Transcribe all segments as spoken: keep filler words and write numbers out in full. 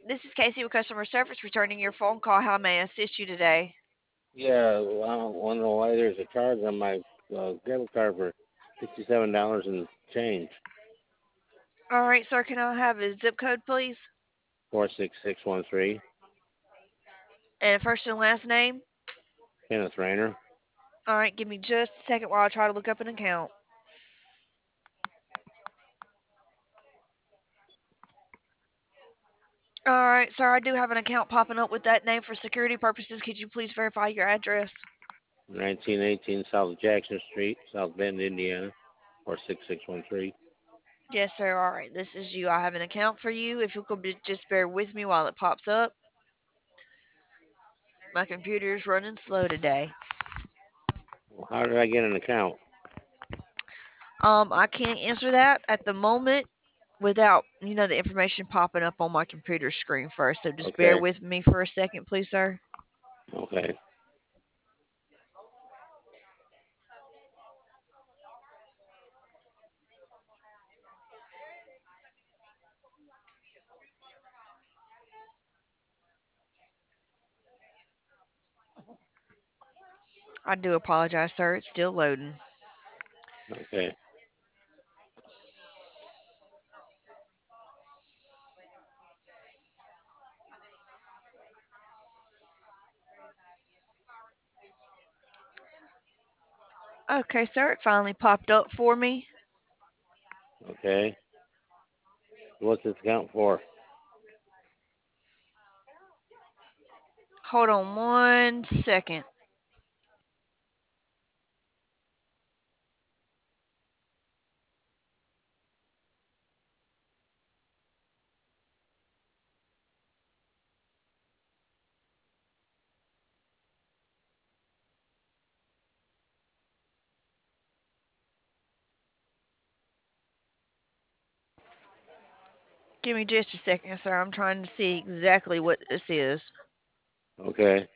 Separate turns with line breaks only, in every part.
This is Casey with customer service returning your phone call. How may I assist you today?
Yeah, well, I want to know why there's a charge on my uh, debit card for sixty-seven dollars and change.
All right, sir, can I have a zip code, please?
Four six six one three.
And first and last name?
Kenneth Rayner.
All right, give me just a second while I try to look up an account. All right, sir, I do have an account popping up with that name for security purposes. Could you please verify your address?
nineteen eighteen South Jackson Street, South Bend, Indiana. Four six six one three.
Yes, sir. All right, this is you. I have an account for you. If you could be- just bear with me while it pops up. My computer is running slow today.
Well, how did I get an account?
Um, I can't answer that at the moment without, you know, the information popping up on my computer screen first. So just bear
Okay,
with me for a second, please, sir.
okay,
I do apologize, sir. It's still loading.
okay.
Okay, sir. It finally popped up for me.
Okay. What's this account for?
Hold on one second. Give me just a second, sir. I'm trying to see exactly what this is.
Okay.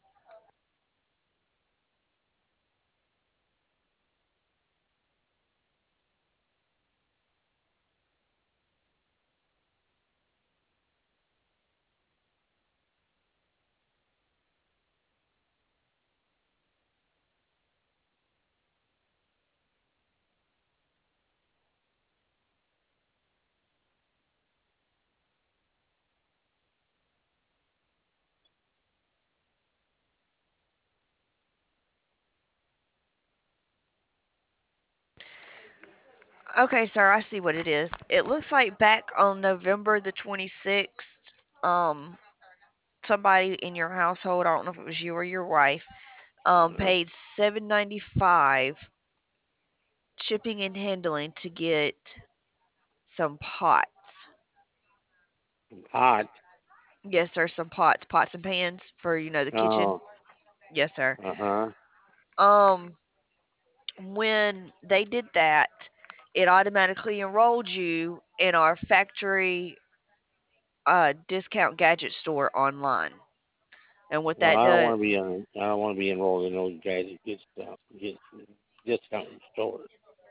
Okay, sir. I see what it is. It looks like back on November the twenty-sixth, um, somebody in your household, I don't know if it was you or your wife, um,
Uh,
paid seven ninety five shipping and handling to get some pots.
hot.
Yes, sir, some pots, pots and pans for, you know, the kitchen.
Oh,
Yes, sir.
uh huh.
Um, when they did that, it automatically enrolled you in our factory uh, discount gadget store online. And what
Well,
that
I don't
does,
want to be on. I don't want to be enrolled in those guys that gets down, get discount stores.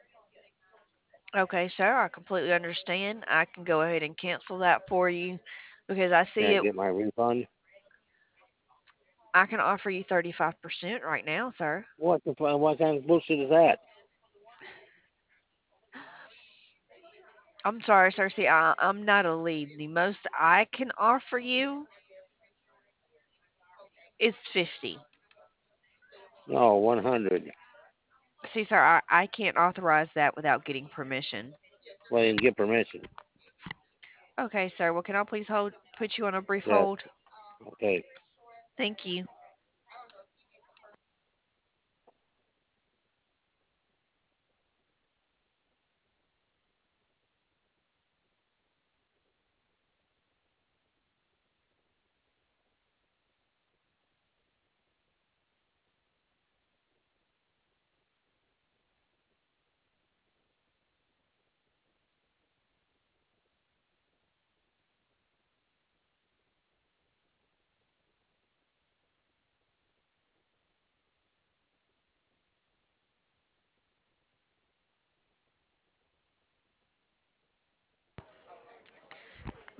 okay, sir, I completely understand. I can go ahead and cancel that for you because I
Can
see
I
it.
get my refund?
I can offer you thirty-five percent right now, sir.
What the fu- what kind of bullshit is that?
I'm sorry, sir. See, I, I'm not a lead. The most I can offer you is fifty.
No, one hundred.
See, sir, I, I can't authorize that without getting permission.
Well, you can get permission.
Okay, sir. Well, can I please hold, put you on a brief
Yes.
hold?
Okay.
Thank you.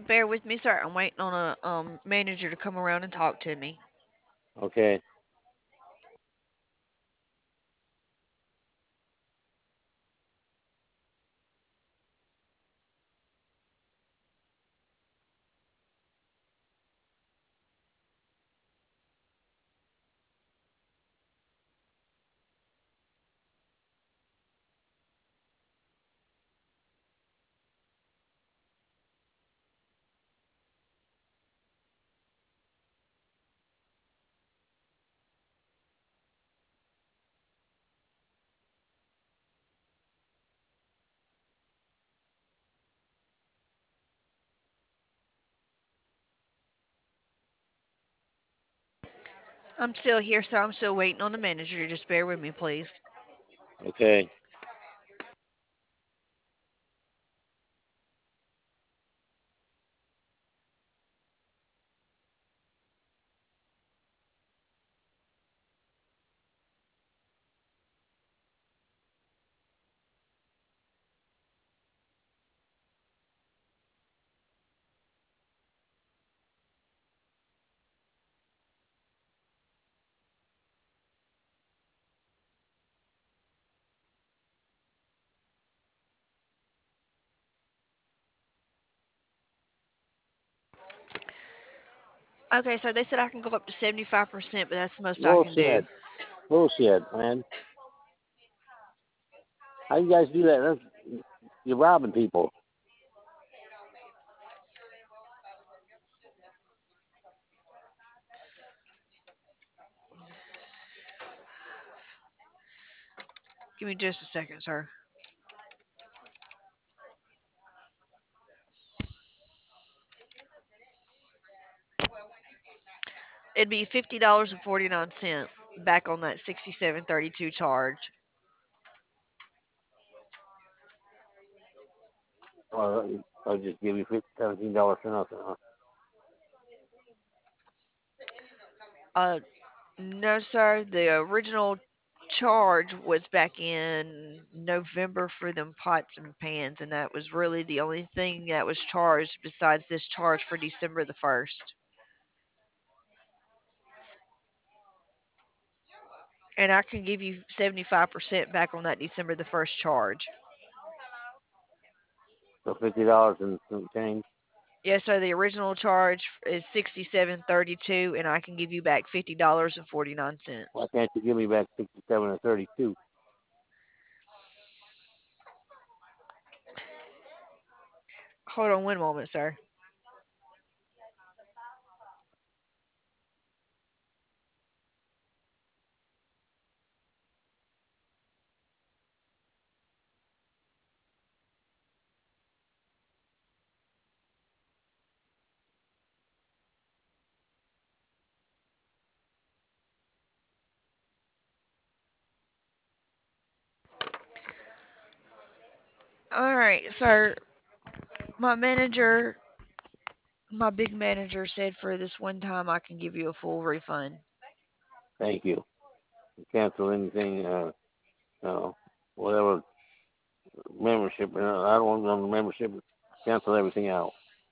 bear with me, sir. I'm waiting on a um manager to come around and talk to me.
Okay.
I'm still here, sir. I'm still waiting on the manager. Just bear with me, please.
Okay.
Okay, so they said I can go up to seventy-five percent, but that's the most I can do.
Bullshit. Bullshit, man. How you guys do that? That's, you're robbing people.
Give me just a second, sir. It'd be fifty dollars and forty nine cent back on that sixty seven thirty two charge.
Well, I'll just give you seventeen dollars for nothing. Huh?
Uh, no, sir. The original charge was back in November for them pots and pans, and that was really the only thing that was charged besides this charge for December the first. And I can give you seventy-five percent back on that December the first charge.
So fifty dollars and some change.
Yes, sir. The original charge is sixty-seven thirty-two, and I can give you back fifty dollars and forty-nine cents.
Why can't you give me back sixty-seven and thirty-two?
Hold on one moment, sir. All right, sir. My manager, my big manager said for this one time I can give you a full refund.
Thank you. Cancel anything. Uh, uh, whatever membership. Uh, I don't want no membership. Cancel everything out.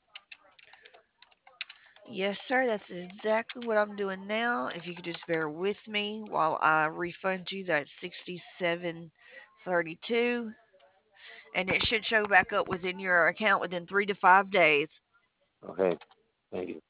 Yes, sir. That's exactly what I'm doing now. If you could just bear with me while I refund you that sixty-seven thirty-two, and it should show back up within your account within three to five days.
Okay. Thank you.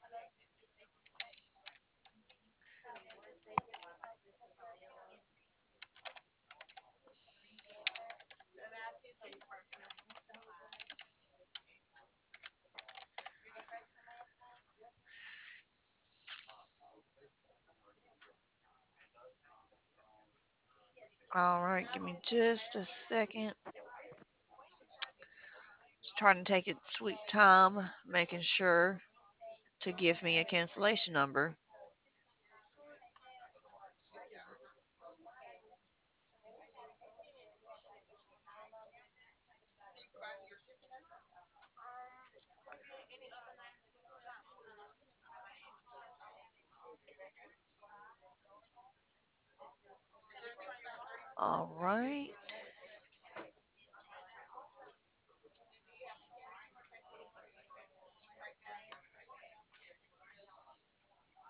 All right, give me just a second. Just trying to take its sweet time, making sure to give me a cancellation number. All right.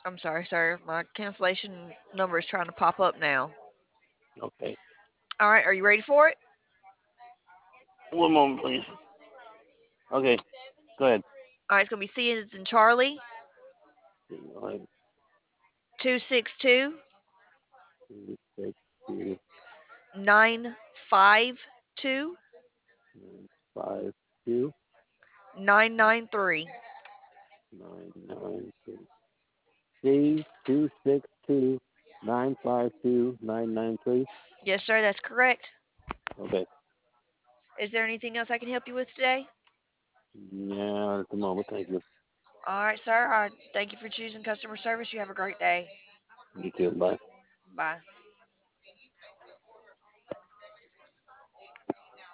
I'm sorry, sir. My cancellation number is trying to pop up now.
Okay.
All right, are you ready for it?
One moment, please. Okay. Go ahead.
All right, it's gonna be C as in Charlie,
All right.
two six two
Two, six, two,
nine five two
nine, five, two,
nine nine three.
nine, nine, two. C two six two nine five two nine nine three.
Yes, sir, that's correct.
Okay.
Is there anything else I can help you with today?
Yeah, at the moment, thank you.
All right, sir. I thank you for choosing customer service. You have a great day.
You too. Bye.
Bye.